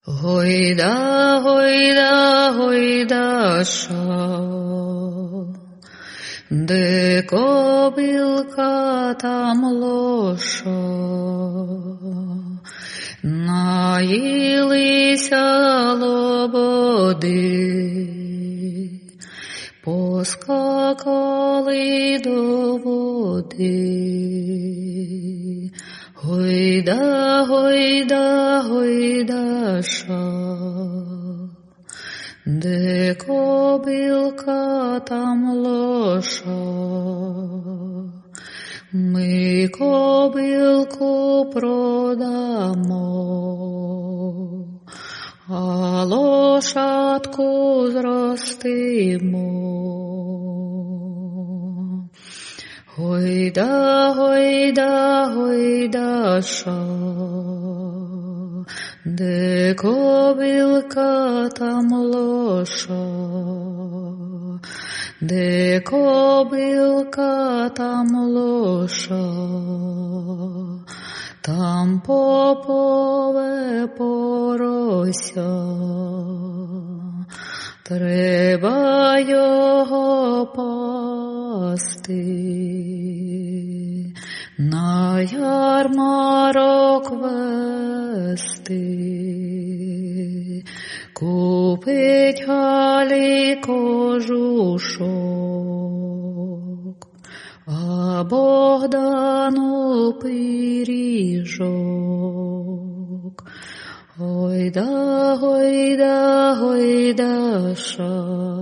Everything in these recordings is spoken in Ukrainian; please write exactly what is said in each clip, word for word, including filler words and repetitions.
Гойда, гойда, гойдаша, де кобилка, там лоша, наїлися лободи, поскакали до води. Гойда, гойда, гойдаша, де кобилка, там лоша, ми кобилку продамо, а лошадку зростимо. Гойда, гойда, гойдаша, де кобилка, там лоша, де кобилка, там лоша, там попове порося, треба його пасти, на ярмарок вести, купить Галі кожушок, а Богдану пиріжок. Гойда, гойда, гойдаша,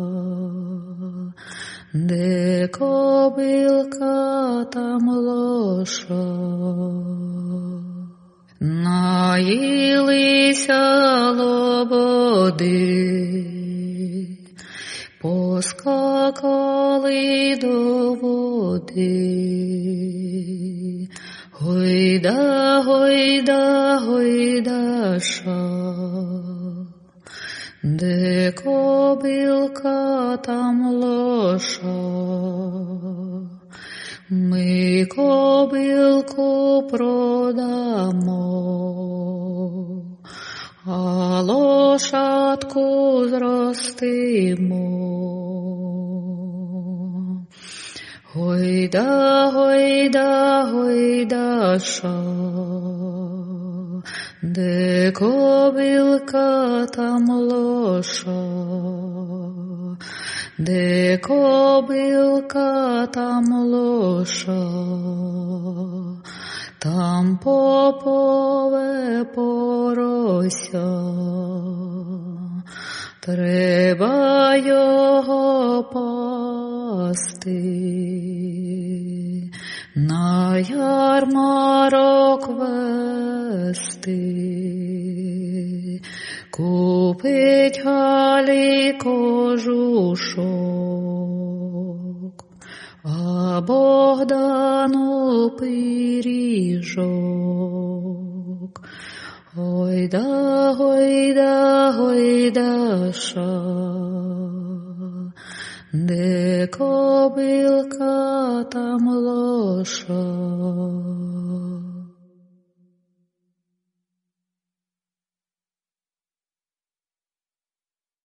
де кобилка, там лоша, наїлися лободи, поскакали до води. Гойда, гойда, гойдаша, де кобилка, там лоша, ми кобилку продамо, а лошадку зростимо. Гойда, гойда, гойдаша, де кобилка, там лоша, де кобилка, там лоша, там попове порося, треба його пасти, на ярмарок вести, купить Галі кожушок, а Богдану пиріжок. Гойда, гойда, гойдаша, де кобилка, там лоша.